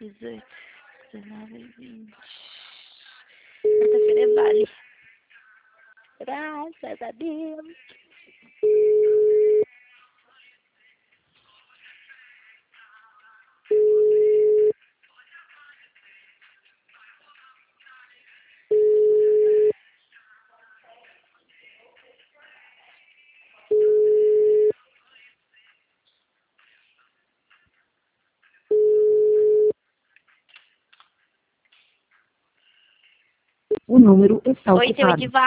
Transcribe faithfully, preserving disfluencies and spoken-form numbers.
dezoito, dezenove, vinte. Quarta-feira é vale. Graças a Deus. O número está Oi, seu ocupado. Edivaldo.